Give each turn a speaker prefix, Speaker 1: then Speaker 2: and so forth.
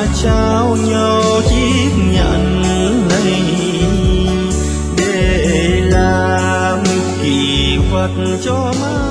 Speaker 1: trao nhau chiếc nhẫn này để làm kỷ vật cho mai.